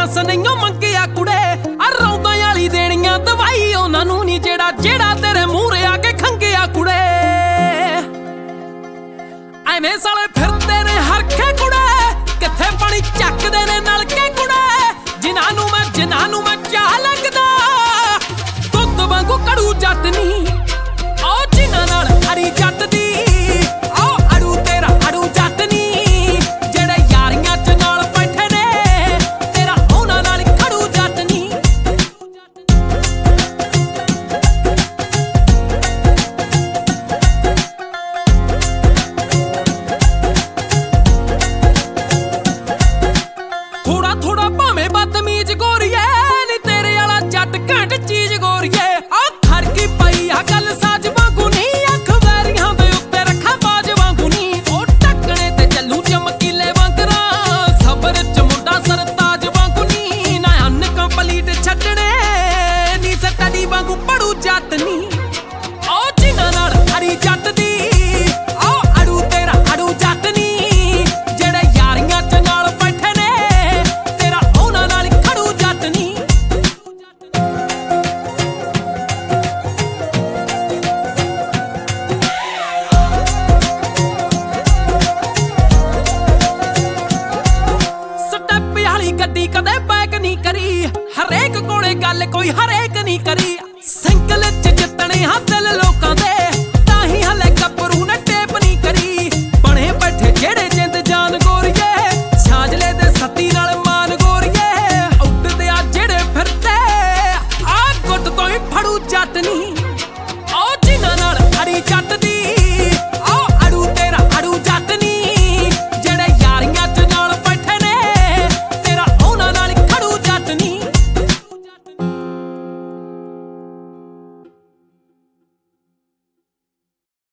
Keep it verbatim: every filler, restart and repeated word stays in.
licence ਨਹੀਂਓ ਮੰਗਿਆ ਕੁੜੇ ਆ ਰੌਂਦਾਂ ਵਾਲੀ ਦੇਣੀਆਂ ਦਵਾਈ ਉਹਨਾਂ ਨੂੰ ਨੀ ਜਿਹੜਾ ਜਿਹੜਾ ਤੇਰੇ ਮੂਹਰੇ ਆ ਕੇ ਖੰਗਿਆ ਕੁੜੇ ਐਵੇਂ ਸਾਲੇ ਫਿਰਦੇ ਨੇ ਹਰਖੇ ਕੁੜੇ ਕਿੱਥੇ ਪਾਣੀ ਚੱਕਦੇ ਨੇ ਨਲਕੇ ਕੁੜੇ ਜਿਨ੍ਹਾਂ ਨੂੰ ਮੈਂ ਜਿਨ੍ਹਾਂ ਨੂੰ ਮੈਂ ਚਾਹ ਲੱਗਦਾ ਦੁੱਧ ਵਾਂਗੂ ਕੜੂ ਜੱਟ ਨੀ ਉਹ ਜਿਨ੍ਹਾਂ ਨਾਲ ਹਰੀ ਜੱਟ ਦੀ ਉਹ ਅੜੂ ਤੇਰਾ ਅੜੂ ਜੱਟ ਨੀ ਜਿਹੜੇ ਯਾਰੀਆਂ ਚ ਨਾਲ ਬੈਠੇ ਨੇ ਤੇਰਾ ਉਹਨਾਂ ਨਾਲ ਖੜੂ ਜੱਟ ਨੀ ਥੋੜਾ ਥੋੜਾ ਭਾਵੇਂ ਬਦਤਮੀਜ਼ ਗੋਰੀਏ ਨੀ ਤੇਰੇ ਵਾਲਾ ਜੱਟ ਘੈਂਟ ਚੀਜ਼ ਗੋਰੀਏ ਆ ਖੜਕੀ ਪਈ ਆ ਗੱਲ ਸਾਜ ਵਾਂਗੂ ਨੀ ਅੱਖ ਵੈਰੀਆਂ ਦੇ ਉੱਤੇ ਰੱਖਾਂ ਬਾਜ ਵਾਂਗੂ ਨੀ ਉਹ ਟੱਕਣੇ ਤੇ ਚੱਲੂ ਚਮਕੀਲੇ ਵਾਂਗਰਾਂ ਸਬਰ ਚ ਮੁੰਡਾ ਸਰਤਾਜ ਵਾਂਗੂ ਨੀ ਨਾ ਅੰਨ ਕੰਪਲੀਟ ਛੱਡਣੇ ਨੀ ਸਟੱਡੀ ਵਾਂਗੂ ਪੜੂ ਜੱਟ ਨੀ ਉਹ ਜਿਨ੍ਹਾਂ ਨਾਲ ਹਰੀ ਜੱਟ ਦੀ ਉਹ ਅੜੂ ਤੇਰਾ ਅੜੂ ਜੱਟ ਨੀ ਜਿਹੜੇ ਯਾਰੀਆਂ ਚ ਨਾਲ ਬੈਠੇ ਨੇ ਤੇਰਾ ਉਹਨਾਂ ਨਾਲ ਖੜੂ ਜੱਟ ਨੀ ਸਟੈਪ ਵਾਲੀ ਗੱਡੀ ਕਦੇ ਬੈਕ ਨਹੀਂ ਕਰੀ ਹਰੇਕ ਕੋਲੇ ਗੱਲ ਕੋਈ ਹਰੇਕ ਨਹੀਂ ਕਰੀ